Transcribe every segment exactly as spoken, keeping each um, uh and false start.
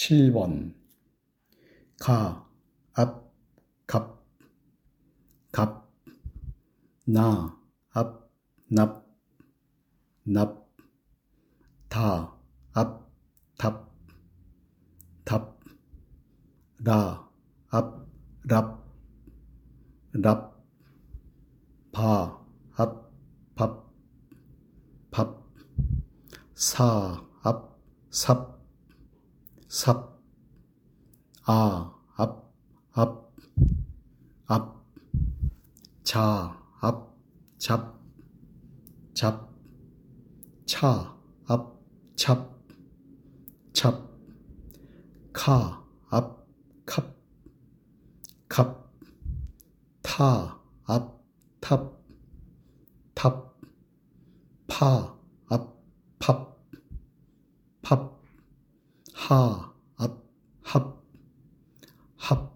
칠 번 가, 앞, 갑, 갑, 나, 앞, 납, 납, 다, 앞, 답, 답, 라, 앞, 랍, 랍, 바, 앞, 밥, 밥, 사, 앞, 삽, 삽, 아, 앞, 앞, 앞, 자, 앞, 잡, 잡, 차, 앞, 찹, 찹, 카, 앞, 캅, 캅, 타, 앞, 탑, 탑, 파, 앞, 팝, 팝, 하, 앞, 합, 합,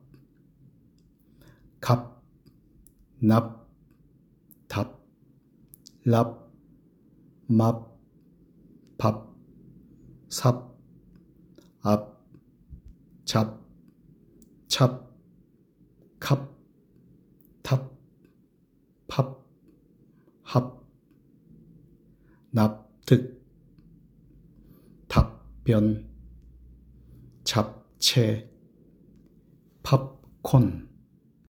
갑, 납, 답, 랍, 맙, 밥, 삽, 앞, 잡, 찹, 캅, 탑, 팝, 합, 납득, 답변, 잡채, 팝콘,